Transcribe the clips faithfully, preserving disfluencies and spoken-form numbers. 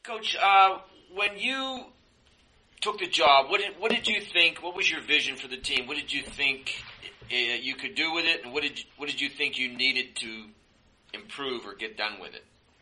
Coach, uh, when you took the job, what did what did you think? What was your vision for the team? What did you think uh, you could do with it, and what did you, what did you think you needed to improve or get done with it?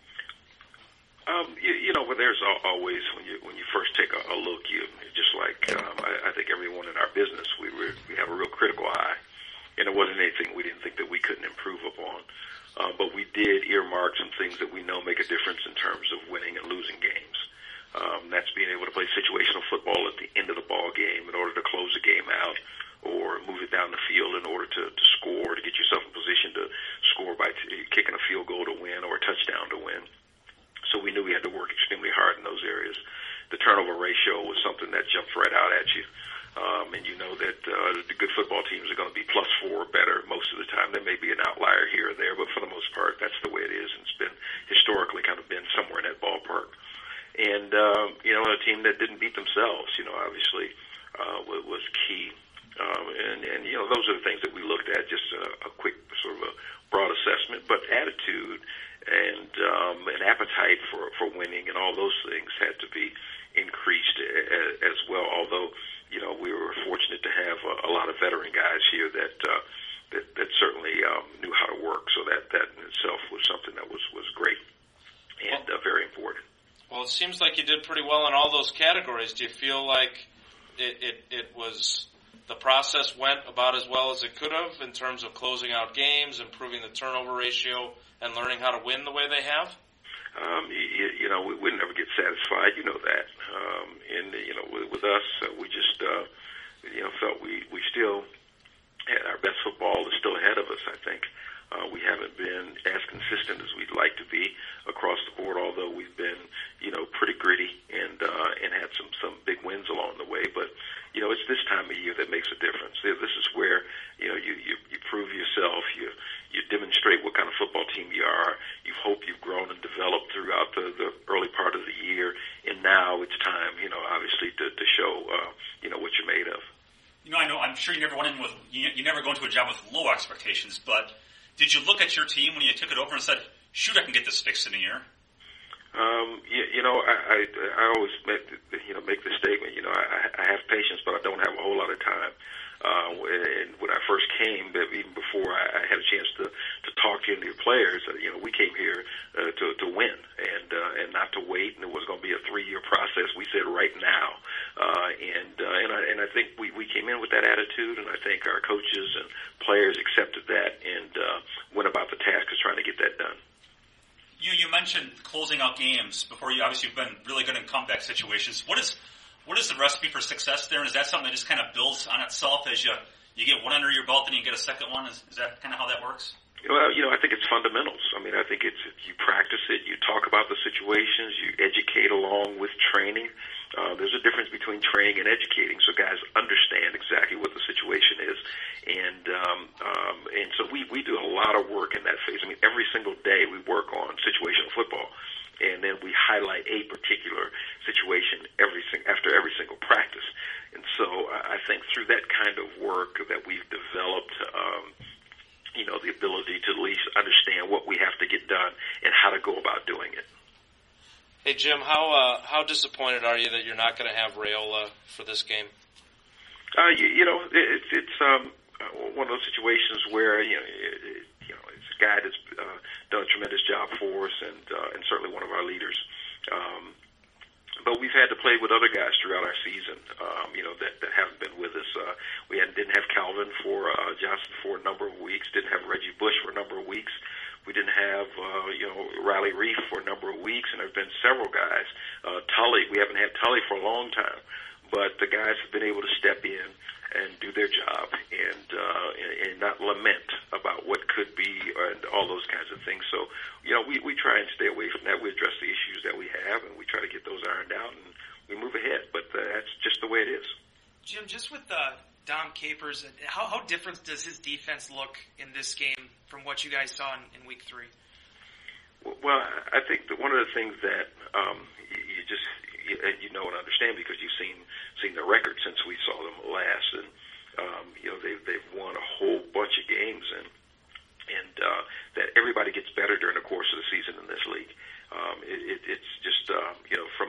Um, you, you know, well, there's always when you when you first take a, a look, you just like um, I, I think everyone in our business, we were, we have a real critical eye, and it wasn't anything we didn't think that we couldn't improve upon. Uh, but we did earmark some things that we know make a difference in terms of winning and losing games. Um, that's being able to play situational football at the end of the ball game in order to close the game out, or move it down the field in order to, to score, to get yourself in position to score by t- kicking a field goal to win or a touchdown to win. So we knew we had to work extremely hard in those areas. The turnover ratio was something that jumps right out at you. Um, and you know that uh, the good football teams are going to be plus four or better most of the time. There may be an outlier here or there, but for the most part, that's the way it is. And it's been historically kind of been somewhere in that ballpark. And, um, you know, a team that didn't beat themselves, you know, obviously uh, was, was key. Um, and, and, you know, those are the things that we looked at, just a, a quick sort of a broad assessment. But attitude and um, an appetite for, for winning and all those things had to be increased as, as well, although, you know, we were fortunate to have a, a lot of veteran guys here that uh, that, that certainly um, knew how to work. So that, that in itself was something that was, was great and uh, very important. Well, it seems like you did pretty well in all those categories. Do you feel like it, it, it was the process went about as well as it could have in terms of closing out games, improving the turnover ratio, and learning how to win the way they have? Um, you, you know, we would never get satisfied. You know that. Um, and, you know, with, with us, uh, we just, uh, you know, felt we, we still had our best football is still ahead of us, I think. Uh, we haven't been as consistent as we'd like to be across the board, although we've been, you know, pretty gritty and, uh, and had some, some big wins along the way. But, you know, it's this time of year that makes a difference. This is where, you know, you, you, you prove yourself, you, you demonstrate what kind of football team you are. You hope you've grown and developed throughout the, the early part of the year. And now it's time, you know, obviously to, to show, uh, you know, what you're made of. You know, I know, I'm sure you never went in with, you, you never go into a job with low expectations, but did you look at your team when you took it over and said, shoot, I can get this fixed in a year? Um, you, you know, I, I, I always make, you know, make the statement, you know, I, I have patience, but I don't have a whole lot of time. Uh, and when I first came, even before I, I had a chance to, to talk to any of the players, uh, you know, we came here uh, to, to win and uh, and not to wait. And it was going to be a three-year process. We said right now, uh, and uh, and I and I think we, we came in with that attitude, and I think our coaches and players accepted that and uh, went about the task of trying to get that done. You you mentioned closing out games before. You obviously you've been really good in comeback situations. What is What is the recipe for success there? And is that something that just kind of builds on itself as you you get one under your belt and you get a second one? Is, is that kind of how that works? Well, you know, I think it's fundamentals. I mean, I think it's you practice it, you talk about the situations, you educate along with training. Uh, there's a difference between training and educating, so guys understand exactly what the situation is. And um, um, and so we, we do a lot of work in that phase. I mean, every single day we work on situational football. And then we highlight a particular situation every after every single practice. And so I think through that kind of work that we've developed, um, you know, the ability to at least understand what we have to get done and how to go about doing it. Hey, Jim, how uh, how disappointed are you that you're not going to have Raiola for this game? Uh, you, you know, it's it's um, one of those situations where, you know, it, you know, it's a guy that's uh, done a tremendous job for us, and uh, and certainly one of our leaders. Um, but we've had to play with other guys throughout our season, um, you know, that, that haven't been with us. Uh, we had, didn't have Calvin for uh, Johnson for a number of weeks. Didn't have Reggie Bush for a number of weeks. We didn't have, uh, you know, Riley Reef for a number of weeks, and there have been several guys. Uh, Tully, we haven't had Tully for a long time, but the guys have been able to step in and do their job and, uh, and, and not lament about what could be and all those kinds of things. So, you know, we, we try and stay away from that. We address the issues that we have, and we try to get those ironed out, and we move ahead. But uh, that's just the way it is. Jim, just with uh, Dom Capers, how, how different does his defense look in this game from what you guys saw in, in week three? Well, I think that one of the things that um, you, you just you, you know and understand because you've seen seen the record since we saw them last, and um, you know they've they've won a whole bunch of games, and and uh, that everybody gets better during the course of the season in this league. Um, it, it, it's just um, you know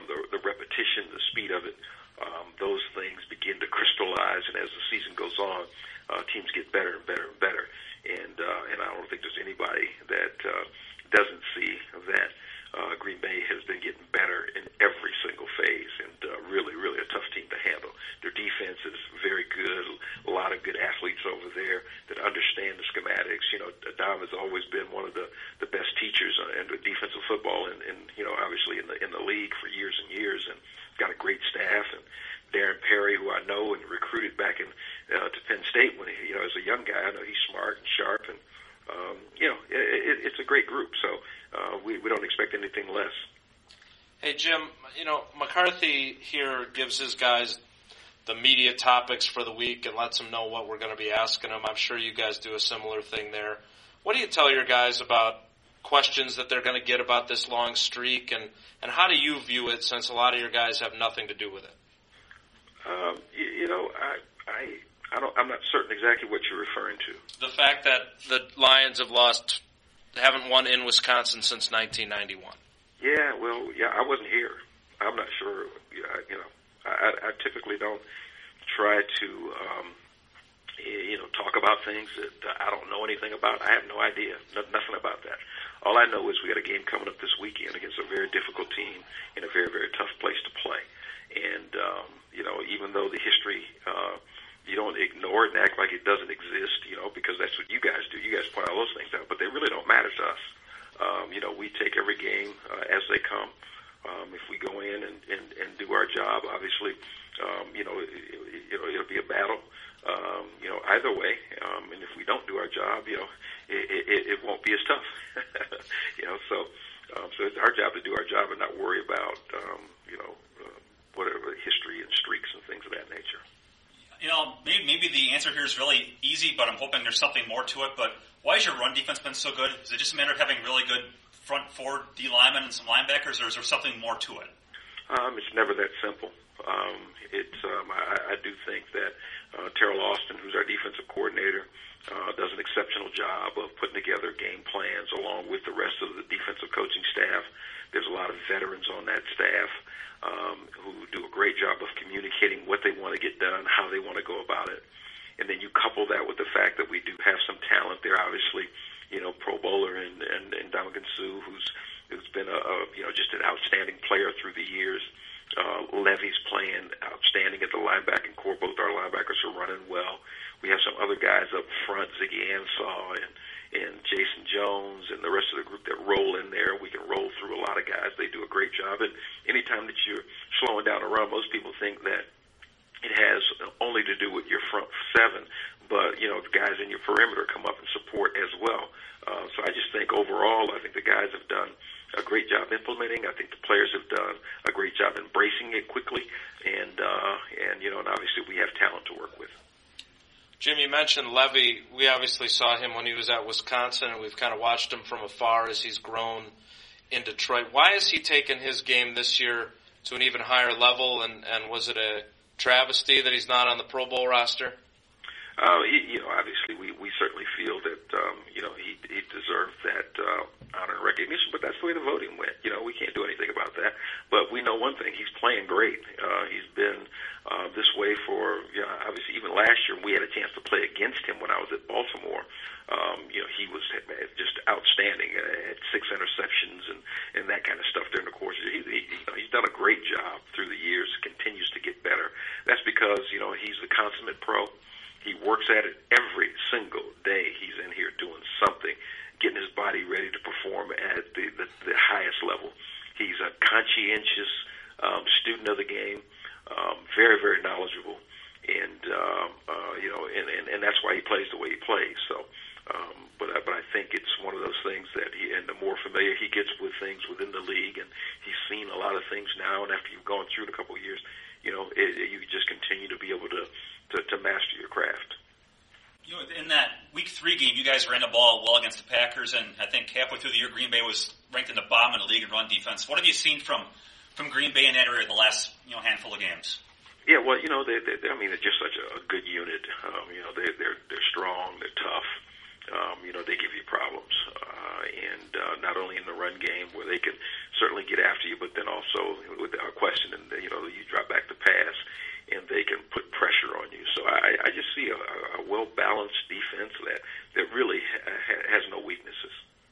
of it, um, those things begin to crystallize, and as the season goes on, uh, teams get better and better and better. And uh, and I don't think there's anybody that uh, doesn't see that. Uh, Green Bay has been getting better in every single phase, and uh, really, really a tough team to handle. Their defense is very good. A lot of good athletes over there that understand the schematics. You know, Dom has always been one of the, the best teachers in the defensive football, and, and you know, obviously in the in the league for years and years, and got a great staff. And Darren Perry, who I know and recruited back in uh, to Penn State when he, you know, as a young guy, I know he's smart and sharp, and um, you know, it, it, it's a great group. So. Uh, we, we don't expect anything less. Hey, Jim, you know, McCarthy here gives his guys the media topics for the week and lets them know what we're going to be asking them. I'm sure you guys do a similar thing there. What do you tell your guys about questions that they're going to get about this long streak, and, and how do you view it since a lot of your guys have nothing to do with it? Um, you, you know, I, I, I don't, I'm not certain exactly what you're referring to. The fact that the Lions have lost haven't won in Wisconsin since nineteen ninety-one. Yeah, well, yeah, I wasn't here. I'm not sure. You know, I, I typically don't try to, um, you know, talk about things that I don't know anything about. I have no idea, no, nothing about that. All I know is we got a game coming up this weekend against a very difficult team in a very, very tough place to play. And, um, you know, even though the history, uh, you don't ignore it and act like it doesn't exist, you know, because that's what you guys do. You guys point all those things out, but they really don't matter to us. Um, you know, we take every game uh, as they come. Um, if we go in and, and, and do our job, obviously, um, you know, it, it, it'll, it'll be a battle, um, you know, either way. Um, and if we don't do our job, you know, it, it, it won't be as tough. you know, so um, so it's our job to do our job and not worry about, um, you know, uh, whatever history and streaks and things of that nature. You know, maybe, maybe the answer here is really easy, but I'm hoping there's something more to it. But why has your run defense been so good? Is it just a matter of having really good front four D linemen and some linebackers, or is there something more to it? Um, it's never that simple. Um, it's um, I, I do think that uh, Terrell Austin, who's our defensive coordinator, uh, does an exceptional job of putting together game plans along with the rest of the defensive coaching staff. There's a lot of veterans on that staff. Um, who do a great job of communicating what they want to get done, how they want to go about it. And then you couple that with the fact that we do have some talent there, obviously, you know, Pro Bowler and, and, and Dominican Sue, who's who's been, a, a, you know, just an outstanding player through the years. Uh, Levy's playing outstanding at the linebacking core. Both our linebackers are running well. We have some other guys up front, Ziggy Ansah and and Jason Jones and the rest of the group that roll in there. We can roll through a lot of guys. They do a great job. And anytime that you're slowing down a run, most people think that it has only to do with your front seven, but, you know, the guys in your perimeter come up and support as well. Uh, so I just think overall, I think the guys have done a great job implementing. I think the players have done a great job embracing it quickly. And, uh, and you know, and obviously we have talent to work with. Jim, you mentioned Levy. We obviously saw him when he was at Wisconsin, and we've kind of watched him from afar as he's grown in Detroit. Why has he taken his game this year to an even higher level, and, and was it a travesty that he's not on the Pro Bowl roster? Uh, he, you know, obviously we, we certainly feel that, um, you know, he, he deserved that uh, honor and recognition, but that's the way the voting went. You know, we can't do anything about that. But we know one thing, he's playing great. Uh, he's been uh, this way for, you know, obviously even last year we had a chance to play against him when I was at Baltimore. Um, you know, he was just outstanding, uh, had six interceptions and, and that kind of stuff during the course. He, he, you know, he's done a great job through the years, continues to get better. That's because, you know, he's the consummate pro. He works at it every single day. He's in here doing something, getting his body ready to perform at the, the, the highest level. He's a conscientious um, student of the game, um, very, very knowledgeable, and um, uh, you know, and, and, and that's why he plays the way he plays. So, um, but but I think it's one of those things that he, and the more familiar he gets with things within the league, and he's seen a lot of things now, and after you've gone through it a couple of years, you know, it, it, you just continue to be able to. To, to master your craft. You know, in that week three game, you guys ran the ball well against the Packers, and I think halfway through the year, Green Bay was ranked in the bottom of the league in run defense. What have you seen from, from Green Bay in that area the last, you know, handful of games? Yeah, well, you know, they, they, I mean, they're just such a, a good unit. Um, you know, they, they're they're strong, they're tough. Um, you know, they give you problems, uh, and uh, not only in the run game where they can certainly get after you, but then also with our question, and you know, you drop back to balanced defense that that really ha- has no weaknesses.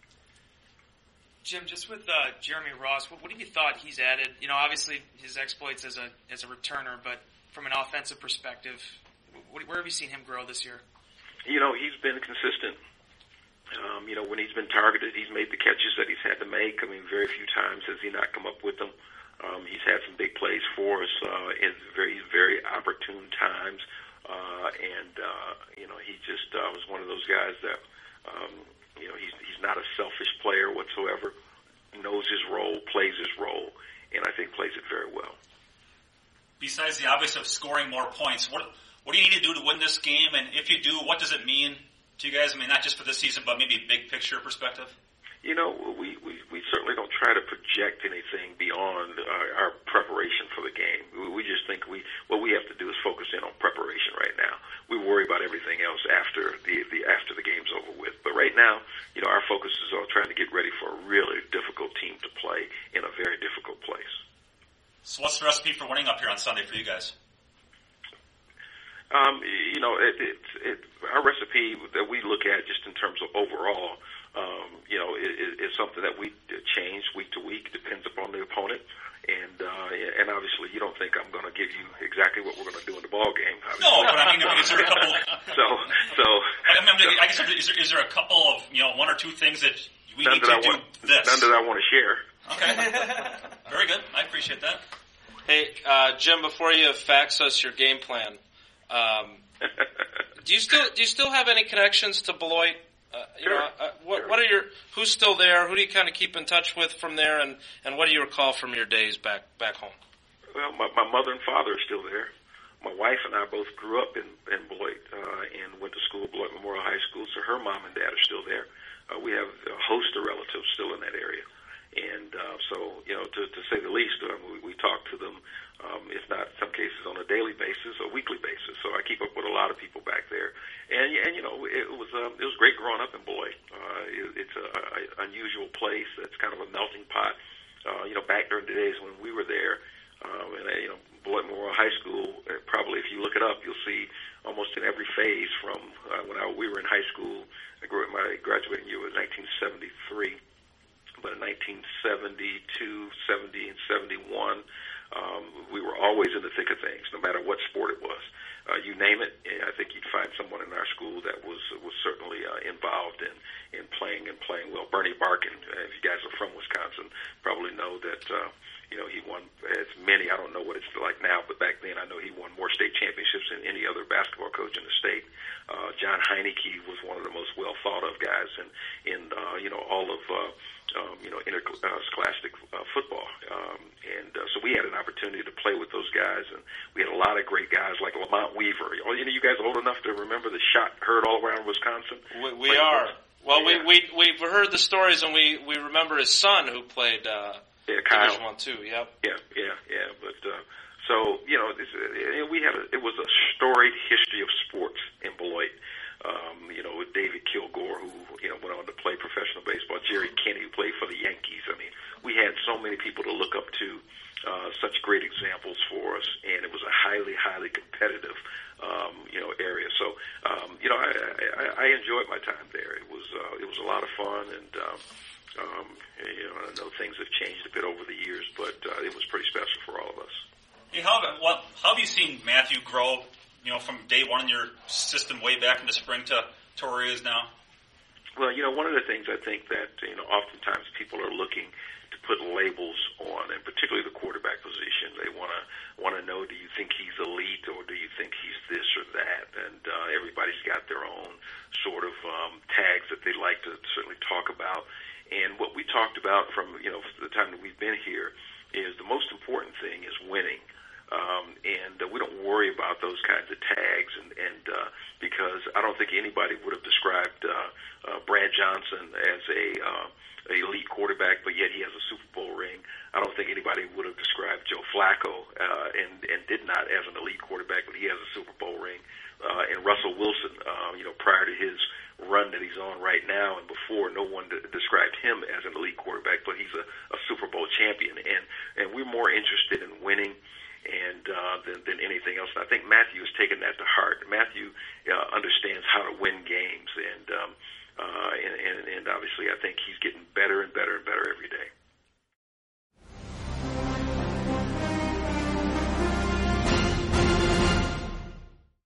Jim, just with uh, Jeremy Ross, what, what have you thought he's added? You know, obviously his exploits as a as a returner, but from an offensive perspective, what, where have you seen him grow this year? You know, he's been consistent. Um, you know, when he's been targeted, he's made the catches that he's had to make. I mean, very few times has he not come up with them. Um, he's had some big plays for us uh, in very, very opportune times. Uh, and, uh, you know, he just uh, was one of those guys that, um, you know, he's, he's not a selfish player whatsoever, knows his role, plays his role, and I think plays it very well. Besides the obvious of scoring more points, what what do you need to do to win this game? And if you do, what does it mean to you guys? I mean, not just for this season, but maybe big picture perspective? You know, we, we, we certainly don't try to project anything beyond our, our preparation for the game. We, we just think we what we have to do is focus in on preparation right now. We worry about everything else after the, the after the game's over with. But right now, you know, our focus is on trying to get ready for a really difficult team to play in a very difficult place. So what's the recipe for winning up here on Sunday for you guys? Um, you know, it, it, it, our recipe that we look at just in terms of overall, um, you know, is, is something that we change week to week, depends upon the opponent. And uh, and obviously, you don't think I'm going to give you exactly what we're going to do in the ball game. Obviously. No, but I mean, is there a couple? so, so. I, mean, I guess is there, is there a couple of you know one or two things that we need to I do? Want, this none that I want to share. Okay, very good. I appreciate that. Hey, uh, Jim, before you fax us your game plan, um, do you still do you still have any connections to Beloit? Uh, you sure. know, uh, what, sure. what are your who's still there? Who do you kind of keep in touch with from there, and, and what do you recall from your days back back home? Well, my, my mother and father are still there. My wife and I both grew up in, in Beloit uh, and went to school at Beloit Memorial High School, so her mom and dad are still there. Uh, we have a host of relatives still in that area. And uh, so, you know, to, to say the least, um, we, we talk to them, um, if not in some cases on a daily basis, a weekly basis. So I keep up with a lot of people back there. And, and you know, it was um, it was great growing up in Beloit. Uh, it, it's an unusual place. It's kind of a melting pot. Uh, you know, back during the days when we were there, um, and, uh, you know, Beloit Memorial High School, uh, probably if you look it up, you'll see almost in every phase from uh, when I, we were in high school. I grew, my graduating year was nineteen seventy-three. But in nineteen seventy-two, seventy, and seventy-one, um, we were always in the thick of things, no matter what sport it was. Uh, you name it, I think you'd find someone in our school that was was certainly uh, involved in, in playing and playing well. Bernie Barkin, uh, if you guys are from Wisconsin, probably know that uh, you know he won as many. I don't know what it's like now, but back then I know he won more state championships than any other basketball coach in the state. Uh, John Heineke was one of the most well thought of guys in in uh, you know all of. Uh, Um, you know, interscholastic uh, football, um, and uh, so we had an opportunity to play with those guys, and we had a lot of great guys like Lamont Weaver. You know, you guys old enough to remember the shot heard all around Wisconsin? We, we are. Well, yeah. we we we've heard the stories, and we, we remember his son who played uh, yeah, Kyle. Division One too. Yep. Yeah, yeah, yeah. But uh, so you know, this, uh, we had a, it was a storied history of sports in Beloit. Um, you know, with David Kilgore, who, you know, went on to play professional baseball, Jerry Kenney, who played for the Yankees. I mean, we had so many people to look up to, uh, such great examples for us, and it was a highly, highly competitive, um, you know, area. So, um, you know, I, I, I enjoyed my time there. It was, uh, it was a lot of fun, and, um, um, you know, I know things have changed a bit over the years, but uh, it was pretty special for all of us. Hey, how, what, how have you seen Matthew grow? You know, from day one in your system way back in the spring to, to where he is now? Well, you know, one of the things I think that, you know, oftentimes people are looking to put labels on, and particularly the quarterback position. They want to want to know, do you think he's elite or do you think he's this or that? And uh, everybody's got their own sort of um, tags that they like to certainly talk about. And what we talked about from, you know, the time that we've been here is the most important thing is winning. Um, and uh, we don't worry about those kinds of tags, and, and uh, because I don't think anybody would have described uh, uh, Brad Johnson as a uh, a elite quarterback, but yet he has a Super Bowl ring. I don't think anybody would have described Joe Flacco uh, and and did not as an elite quarterback, but he has a Super Bowl ring. Uh, and Russell Wilson, uh, you know, prior to his run that he's on right now, and before, no one d- described him as an elite quarterback, but he's a, a Super Bowl champion, and and we're more interested in winning and uh, than, than anything else. And I think Matthew has taken that to heart. Matthew uh, understands how to and, and obviously I think he's getting better and better and better every day.